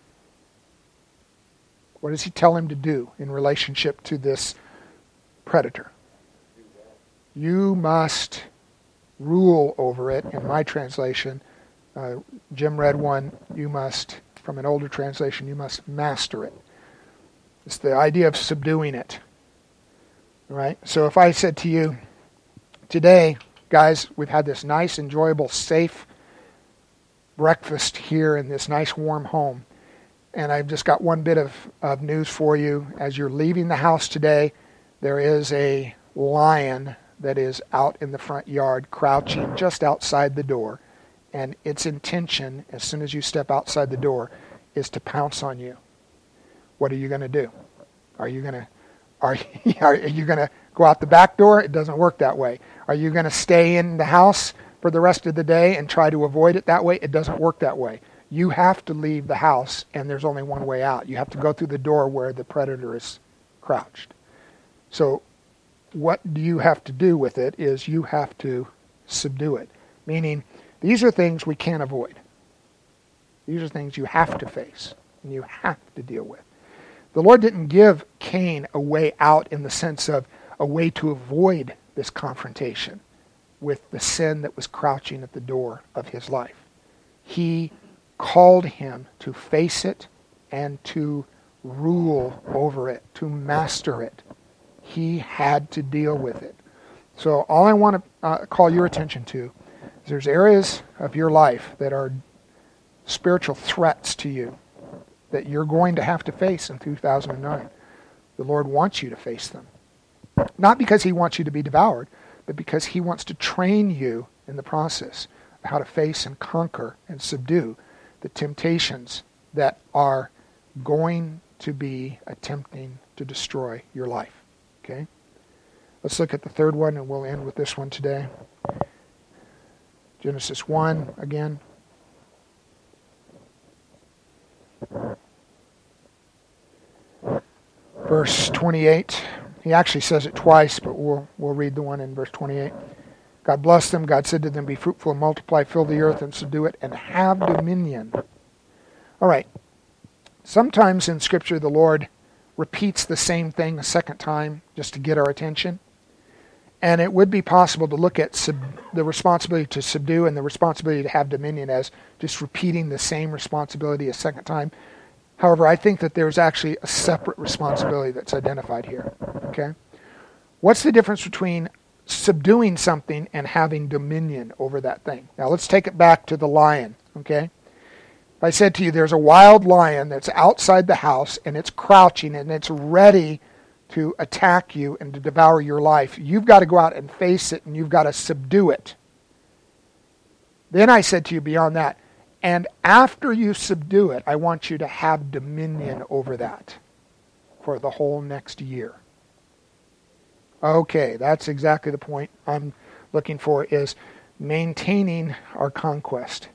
What does he tell him to do in relationship to this predator? You must rule over it. In my translation, uh, Jim read one, you must, from an older translation, you must master it. It's the idea of subduing it. Right? So if I said to you, today, guys, we've had this nice, enjoyable, safe breakfast here in this nice, warm home. And I've just got one bit of, of news for you. As you're leaving the house today, there is a lion that is out in the front yard, crouching just outside the door. And its intention, as soon as you step outside the door, is to pounce on you. What are you going to do? Are you going to Are you, are you going to go out the back door? It doesn't work that way. Are you going to stay in the house for the rest of the day and try to avoid it that way? It doesn't work that way. You have to leave the house, and there's only one way out. You have to go through the door where the predator is crouched. So what do you have to do with it is you have to subdue it. Meaning, these are things we can't avoid. These are things you have to face and you have to deal with. The Lord didn't give Cain a way out in the sense of a way to avoid this confrontation with the sin that was crouching at the door of his life. He called him to face it and to rule over it, to master it. He had to deal with it. So all I want to uh, call your attention to is there's areas of your life that are spiritual threats to you that you're going to have to face in two thousand nine. The Lord wants you to face them. Not because he wants you to be devoured, but because he wants to train you in the process of how to face and conquer and subdue the temptations that are going to be attempting to destroy your life. Okay? Let's look at the third one, and we'll end with this one today. Genesis one again. Verse twenty-eight. He actually says it twice, but we'll we'll read the one in verse twenty-eight. God blessed them. God said to them, be fruitful and multiply, fill the earth and subdue it, and have dominion. All right. Sometimes in Scripture the Lord repeats the same thing a second time just to get our attention. And it would be possible to look at sub- the responsibility to subdue and the responsibility to have dominion as just repeating the same responsibility a second time. However, I think that there's actually a separate responsibility that's identified here. Okay? What's the difference between subduing something and having dominion over that thing? Now let's take it back to the lion. Okay? If I said to you there's a wild lion that's outside the house and it's crouching and it's ready to attack you and to devour your life, you've got to go out and face it and you've got to subdue it. Then I said to you beyond that, and after you subdue it, I want you to have dominion over that for the whole next year. Okay, that's exactly the point I'm looking for, is maintaining our conquest.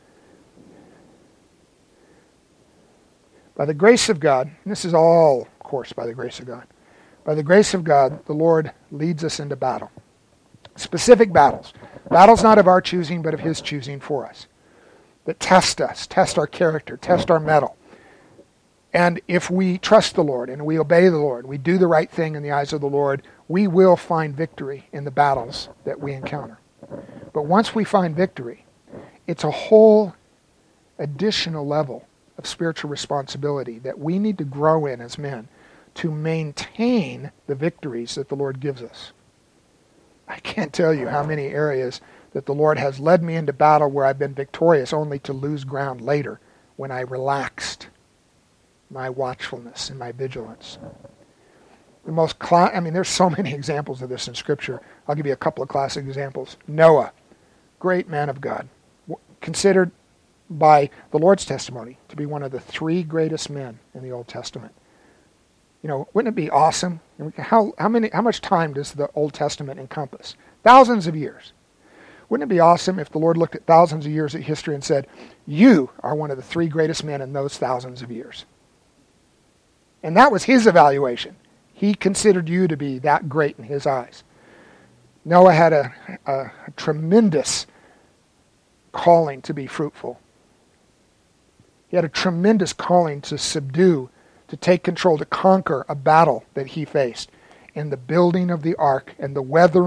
By the grace of God, and this is all, of course, by the grace of God. By the grace of God, the Lord leads us into battle. Specific battles. Battles not of our choosing, but of his choosing for us. That test us, test our character, test our mettle. And if we trust the Lord and we obey the Lord, we do the right thing in the eyes of the Lord, we will find victory in the battles that we encounter. But once we find victory, it's a whole additional level of spiritual responsibility that we need to grow in as men to maintain the victories that the Lord gives us. I can't tell you how many areas that the Lord has led me into battle where I've been victorious only to lose ground later when I relaxed my watchfulness and my vigilance. The most, cl- I mean, there's so many examples of this in Scripture. I'll give you a couple of classic examples. Noah, great man of God, considered by the Lord's testimony to be one of the three greatest men in the Old Testament. You know, wouldn't it be awesome? How how many how much time does the Old Testament encompass? Thousands of years. Wouldn't it be awesome if the Lord looked at thousands of years of history and said, you are one of the three greatest men in those thousands of years? And that was his evaluation. He considered you to be that great in his eyes. Noah had a, a, a tremendous calling to be fruitful. He had a tremendous calling to subdue, to take control, to conquer a battle that he faced in the building of the ark and the weathering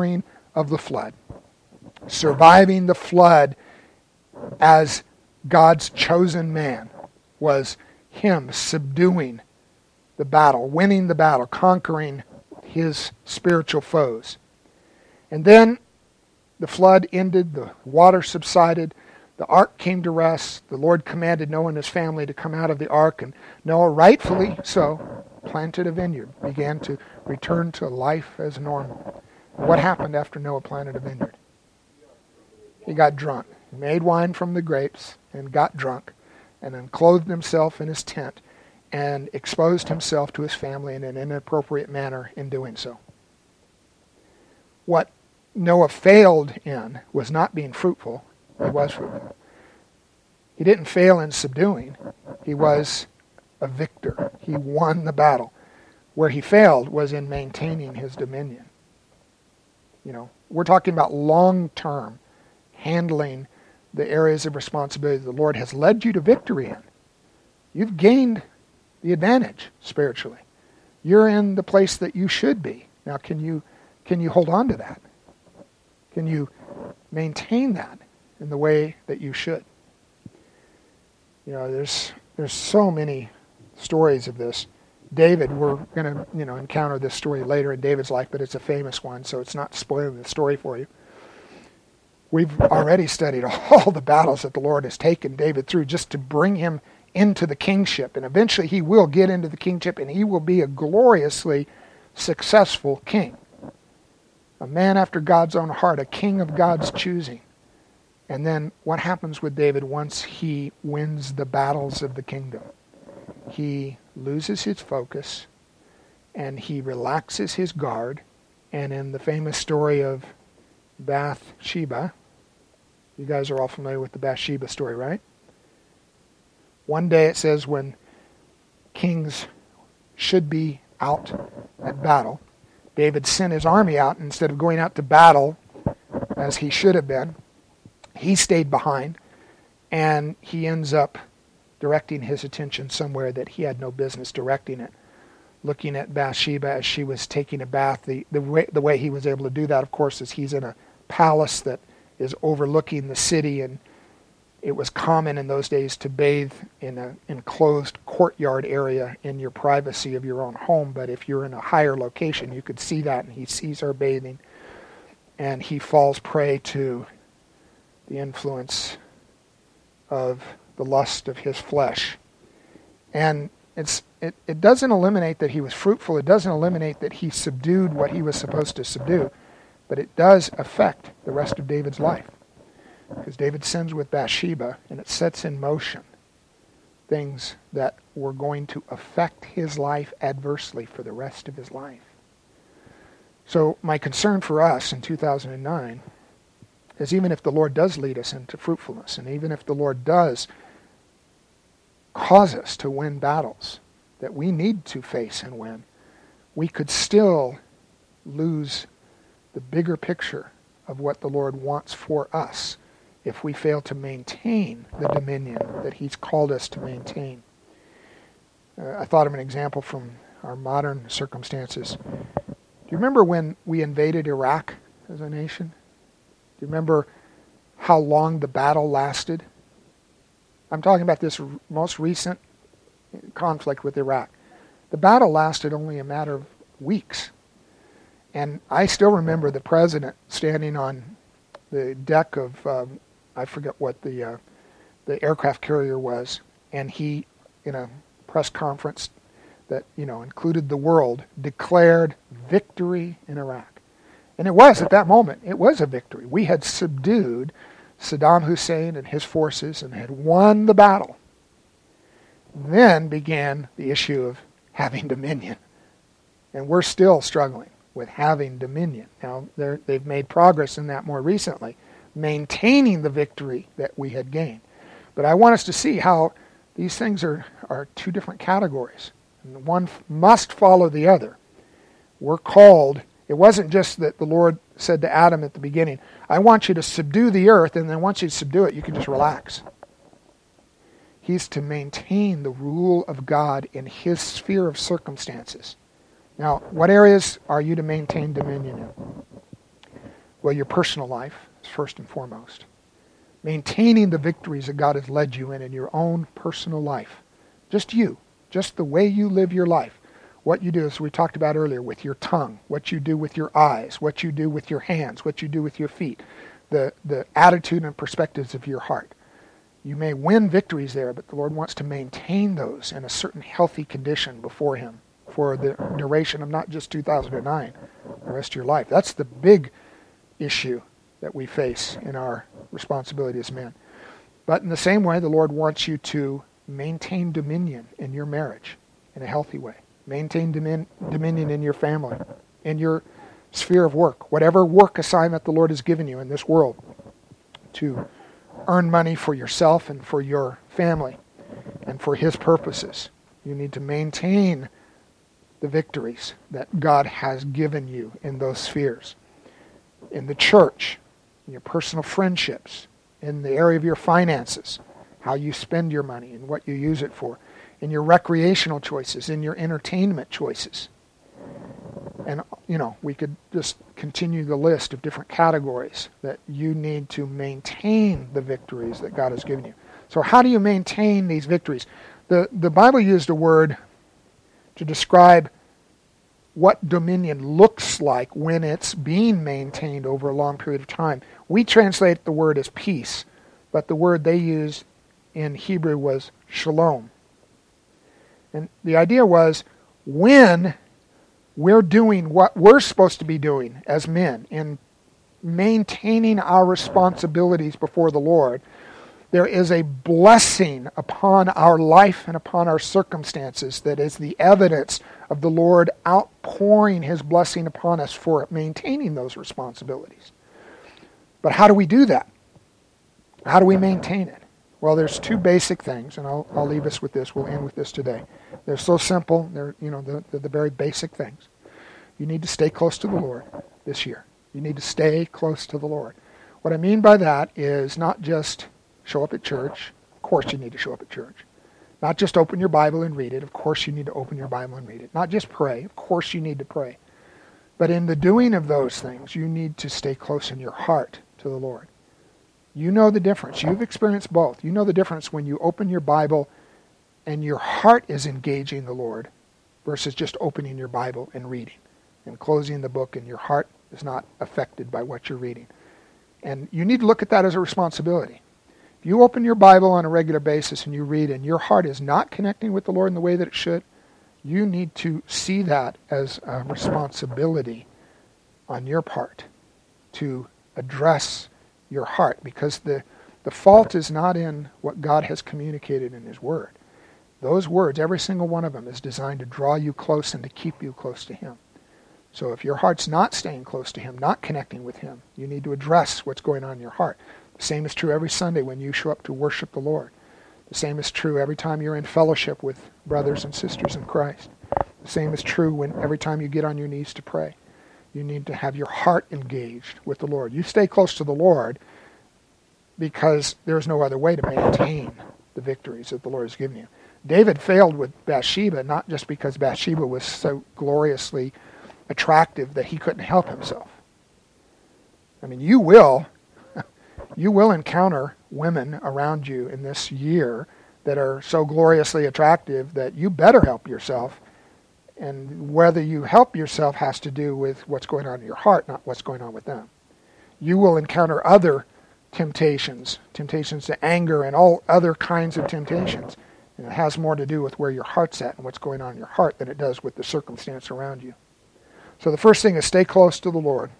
of the flood. Surviving the flood as God's chosen man was him subduing the battle, winning the battle, conquering his spiritual foes. And then the flood ended, the water subsided, the ark came to rest. The Lord commanded Noah and his family to come out of the ark, and Noah, rightfully so, planted a vineyard, began to return to life as normal. What happened after Noah planted a vineyard? He got drunk. He made wine from the grapes and got drunk, and then clothed himself in his tent and exposed himself to his family in an inappropriate manner in doing so. What Noah failed in was not being fruitful. He was fruitful. He didn't fail in subduing. He was a victor. He won the battle. Where he failed was in maintaining his dominion. You know, we're talking about long-term handling the areas of responsibility the Lord has led you to victory in. You've gained the advantage spiritually. You're in the place that you should be. Now, can you can you hold on to that? Can you maintain that in the way that you should? You know, there's there's so many stories of this. David, we're going to, you know, encounter this story later in David's life, but it's a famous one, so it's not spoiling the story for you. We've already studied all the battles that the Lord has taken David through just to bring him into the kingship. And eventually he will get into the kingship, and he will be a gloriously successful king. A man after God's own heart, a king of God's choosing. And then what happens with David once he wins the battles of the kingdom? He loses his focus, and he relaxes his guard. And in the famous story of Bathsheba, you guys are all familiar with the Bathsheba story, right? One day it says when kings should be out at battle, David sent his army out, and instead of going out to battle as he should have been, he stayed behind, and he ends up directing his attention somewhere that he had no business directing it. Looking at Bathsheba as she was taking a bath. The, the, way, the way he was able to do that, of course, is he's in a palace that is overlooking the city, and it was common in those days to bathe in an enclosed courtyard area in your privacy of your own home. But if you're in a higher location, you could see that, and he sees her bathing, and he falls prey to the influence of the lust of his flesh. And it's it, it doesn't eliminate that he was fruitful. It doesn't eliminate that he subdued what he was supposed to subdue. But it does affect the rest of David's life. Because David sins with Bathsheba, and it sets in motion things that were going to affect his life adversely for the rest of his life. So my concern for us in two thousand nine is, even if the Lord does lead us into fruitfulness, and even if the Lord does cause us to win battles that we need to face and win, we could still lose the bigger picture of what the Lord wants for us if we fail to maintain the dominion that he's called us to maintain. Uh, I thought of an example from our modern circumstances. Do you remember when we invaded Iraq as a nation? Do you remember how long the battle lasted? I'm talking about this most recent conflict with Iraq. The battle lasted only a matter of weeks. And I still remember the president standing on the deck of, um, I forget what the uh, the aircraft carrier was, and he, in a press conference that, you know, included the world, declared victory in Iraq. And it was, at that moment, it was a victory. We had subdued Saddam Hussein and his forces and had won the battle. Then began the issue of having dominion. And we're still struggling with having dominion. Now, they've made progress in that more recently, maintaining the victory that we had gained. But I want us to see how these things are, are two different categories. And one f- must follow the other. We're called, it wasn't just that the Lord said to Adam at the beginning, I want you to subdue the earth, and then once you subdue it, you can just relax. He's to maintain the rule of God in his sphere of circumstances. Now, what areas are you to maintain dominion in? Well, your personal life is first and foremost. Maintaining the victories that God has led you in in your own personal life. Just you. Just the way you live your life. What you do, as we talked about earlier, with your tongue, what you do with your eyes, what you do with your hands, what you do with your feet, the, the attitude and perspectives of your heart. You may win victories there, but the Lord wants to maintain those in a certain healthy condition before Him for the duration of not just two thousand nine, the rest of your life. That's the big issue that we face in our responsibility as men. But in the same way, the Lord wants you to maintain dominion in your marriage in a healthy way. Maintain domin- dominion in your family, in your sphere of work, whatever work assignment the Lord has given you in this world to earn money for yourself and for your family and for His purposes. You need to maintain the victories that God has given you in those spheres. In the church, in your personal friendships, in the area of your finances, how you spend your money and what you use it for, in your recreational choices, in your entertainment choices. And, you know, we could just continue the list of different categories that you need to maintain the victories that God has given you. So how do you maintain these victories? The, the Bible used a word to describe what dominion looks like when it's being maintained over a long period of time. We translate the word as peace, but the word they used in Hebrew was shalom. And the idea was when we're doing what we're supposed to be doing as men in maintaining our responsibilities before the Lord, there is a blessing upon our life and upon our circumstances that is the evidence of the Lord outpouring His blessing upon us for maintaining those responsibilities. But how do we do that? How do we maintain it? Well, there's two basic things, and I'll, I'll leave us with this. We'll end with this today. They're so simple. They're, you know, the, they're the very basic things. You need to stay close to the Lord this year. You need to stay close to the Lord. What I mean by that is not just show up at church. Of course you need to show up at church. Not just open your Bible and read it. Of course you need to open your Bible and read it. Not just pray. Of course you need to pray. But in the doing of those things, you need to stay close in your heart to the Lord. You know the difference. You've experienced both. You know the difference when you open your Bible and your heart is engaging the Lord versus just opening your Bible and reading and closing the book and your heart is not affected by what you're reading. And you need to look at that as a responsibility. If you open your Bible on a regular basis and you read and your heart is not connecting with the Lord in the way that it should, you need to see that as a responsibility on your part to address your heart, because the, the fault is not in what God has communicated in His Word. Those words, every single one of them, is designed to draw you close and to keep you close to Him. So if your heart's not staying close to Him, not connecting with Him, you need to address what's going on in your heart. The same is true every Sunday when you show up to worship the Lord. The same is true every time you're in fellowship with brothers and sisters in Christ. The same is true when every time you get on your knees to pray. You need to have your heart engaged with the Lord. You stay close to the Lord because there's no other way to maintain the victories that the Lord has given you. David failed with Bathsheba, not just because Bathsheba was so gloriously attractive that he couldn't help himself. I mean, you will, you will encounter women around you in this year that are so gloriously attractive that you better help yourself. And whether you help yourself has to do with what's going on in your heart, not what's going on with them. You will encounter other temptations, temptations to anger and all other kinds of temptations. And it has more to do with where your heart's at and what's going on in your heart than it does with the circumstance around you. So the first thing is stay close to the Lord.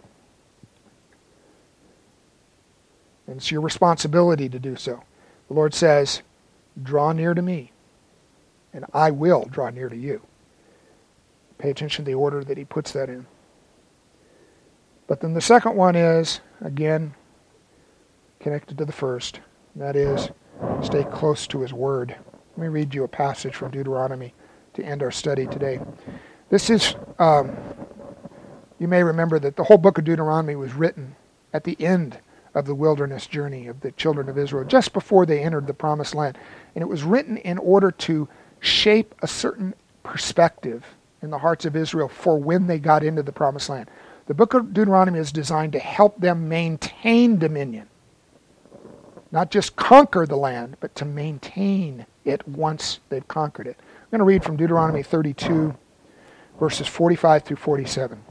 And it's your responsibility to do so. The Lord says, draw near to me, and I will draw near to you. Pay attention to the order that He puts that in. But then the second one is, again, connected to the first. And that is, stay close to His Word. Let me read you a passage from Deuteronomy to end our study today. This is, um, you may remember that the whole book of Deuteronomy was written at the end of the wilderness journey of the children of Israel, just before they entered the Promised Land. And it was written in order to shape a certain perspective in the hearts of Israel for when they got into the Promised Land. The book of Deuteronomy is designed to help them maintain dominion. Not just conquer the land, but to maintain it once they've conquered it. I'm going to read from Deuteronomy thirty-two, verses forty-five through forty-seven.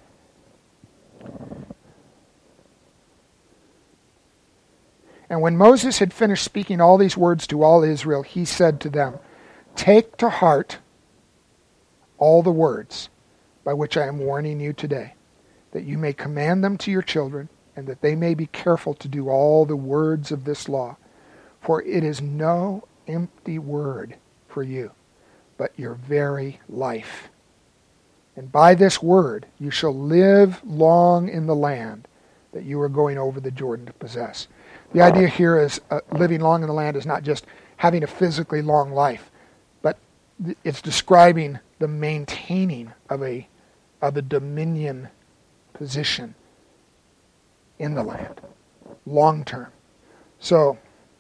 And when Moses had finished speaking all these words to all Israel, he said to them, "Take to heart all the words by which I am warning you today, that you may command them to your children, and that they may be careful to do all the words of this law. For it is no empty word for you, but your very life. And by this word you shall live long in the land that you are going over the Jordan to possess." The idea here is uh, living long in the land is not just having a physically long life, but th- it's describing the maintaining of a of a dominion position in the land, long term. So,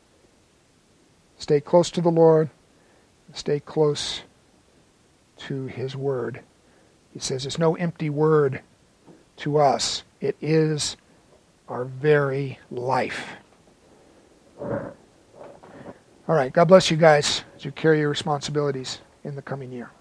stay close to the Lord, stay close to His Word. He says it's no empty word to us. It is our very life. All right, God bless you guys as you carry your responsibilities in the coming year.